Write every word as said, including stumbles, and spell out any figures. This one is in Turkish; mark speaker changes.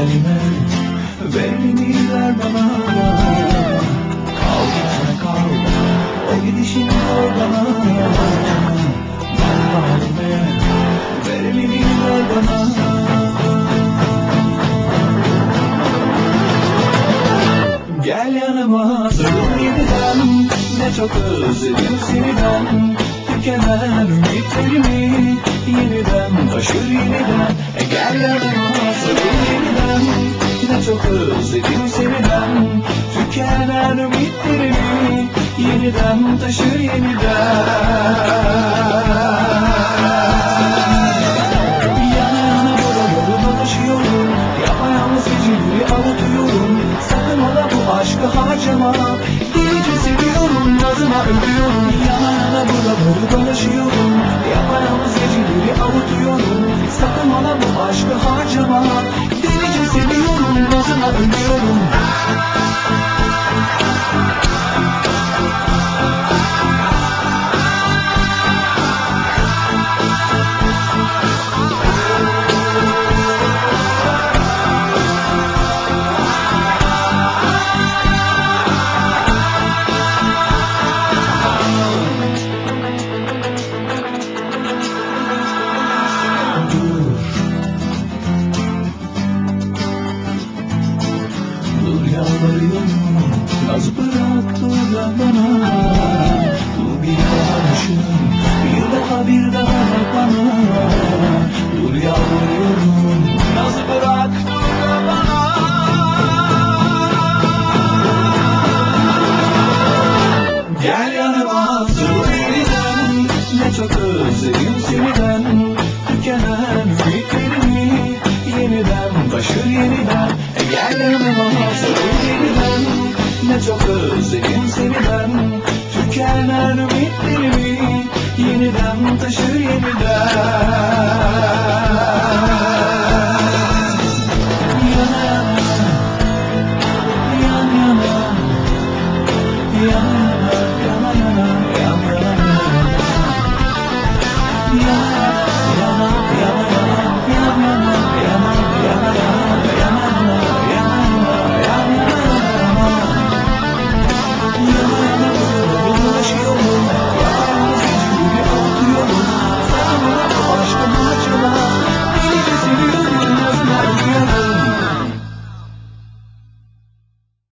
Speaker 1: halime, verini ver bana. Kal gitme kal, o gidişini gör bana. Ben halime, verini ver bana. Gel yanıma sarıl yeniden, ne çok özledim seni ben. Tükenen ümitlerimi yeniden taşır yeniden. E gel yanıma sarıl yeniden, ne çok özledim seni ben. Tükenen ümitlerimi yeniden taşır yeniden. Yana yana buraları dolaşıyorum, yapayalnız geceleri avutuyorum. Sakın ola bu aşkı harcama, delice seviyorum, nazına ölüyorum. Yana yana buraları dolaşıyorum, yapayalnız geceleri avutuyorum. Sakın ola bu aşkı harcama, delice seviyorum, nazına ölüyorum. Dur yalvarıyorum, naz bırak dur da bana. Dur bir daha düşün, bir daha bir daha bak bana. Dur yalvarıyorum, naz bırak dur da bana. Gel yanıma sarıl yeniden, ne çok özledim seni ben. Tükenen ümitlerimi yeniden taşır yeniden. E gel yanıma sarıl yeniden, ne çok özledim seni ben. Tükenen ümitlerimi yeniden taşır yeniden.